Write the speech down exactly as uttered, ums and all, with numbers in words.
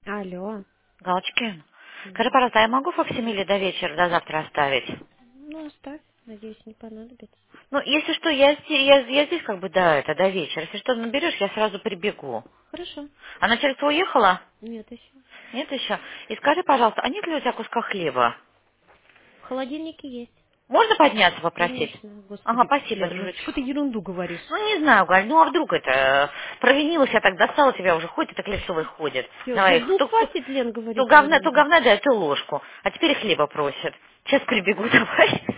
Алло. Галочкин, скажи, М. пожалуйста, а я могу факсимиле до вечера, до завтра оставить? Ну, оставь. Надеюсь, не понадобится. Ну, если что, я, зде- я, я здесь как бы до, это, до вечера. Если что наберешь, я сразу прибегу. Хорошо. А начальство уехало? Нет еще. Нет еще? И скажи, пожалуйста, а нет ли у тебя куска хлеба? В холодильнике есть. Можно подняться попросить? Конечно. Ага, Господи, спасибо, Галь, ну дружочек. что ты ерунду говоришь? Ну, не знаю, Галь, ну а вдруг это э, провинилась, я так достала тебя уже, хоть это клевцовый ходит. Все, да Давай их, ну ту, ту, хватит, Лен, ту говорить говна, ту ерунду. говна, дай, ту ложку. А теперь и хлеба просят. Сейчас прибегу, давай.